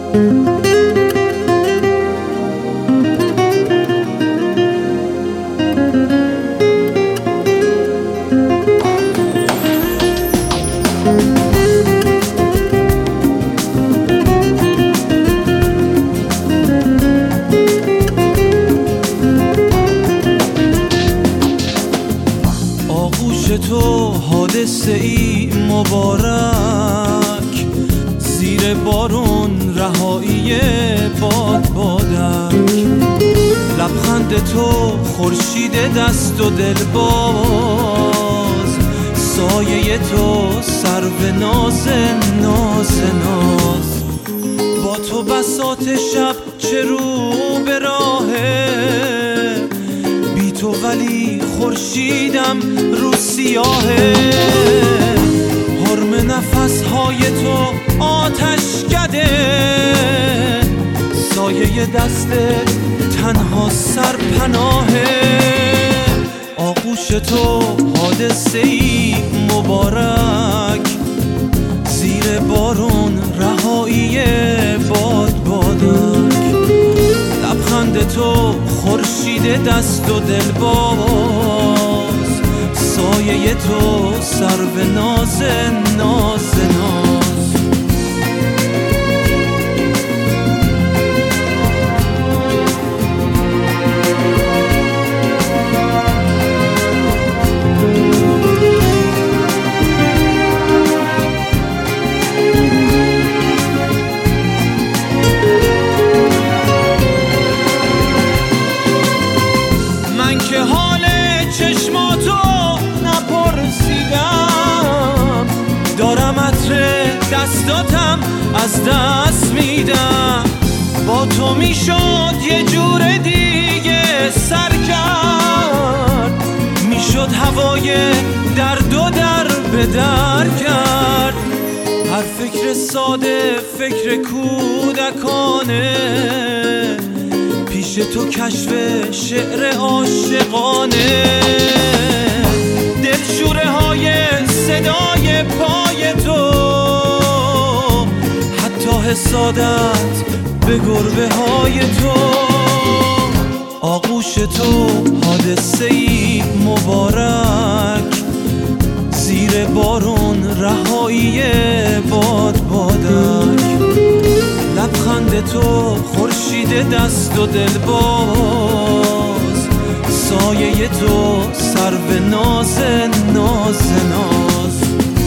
تو حادثه ای مبارک، زیر بارون رهایی بادک، لبخند تو خورشید دست و دل باز، سایه تو سرو ناز ناز ناز. با تو بساط شب چه رو به راهه، بی تو ولی خورشیدم رو سیاهه. حرم نفسهای تو آتشکده، سایه دست تنها سرپناهه. آغوش تو حادثه ای مبارک، زیر بارون رهایی بادک، لبخند تو خورشید دست و دل باز، سایه تو سرو ناز ناز ناز. دستاتم از دست میدم، با تو میشد یه جور دیگه سر کرد، میشد هوای درد و در به در کرد. هر فکر ساده فکر کودکانه، پیش تو کشف شعر عاشقانه. دلشوره های صدای پای تو، حسادت به گربه های تو. آغوش تو حادثه ای مبارک، زیر بارون رهایی بادک، لبخند تو خورشید دست و دل باز، سایه تو سرو ناز ناز ناز.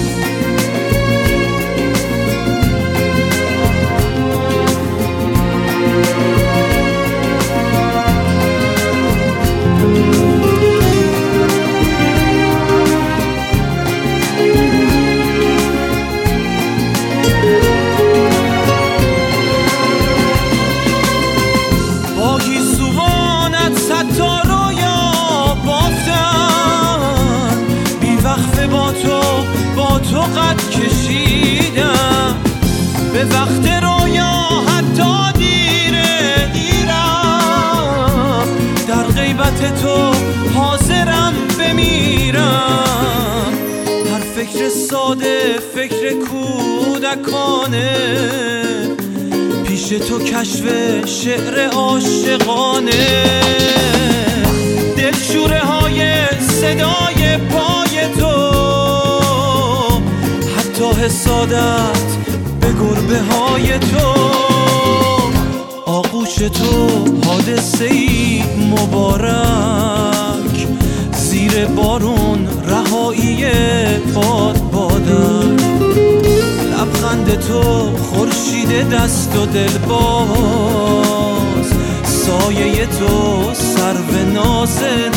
با تو قد کشیدم، به وقت رویا حتی دیرم، در غیبت تو حاضرم بمیرم. هر فکر ساده فکر کودکانه، پیش تو کشف شعر عاشقانه. دلشوره های صدای پای تو، حسادت به گربه های تو. آغوش تو حادثه ای مبارک، زیر بارون رهایی بادک، لبخند تو خورشید دست و دل باز، سایه تو سرو ناز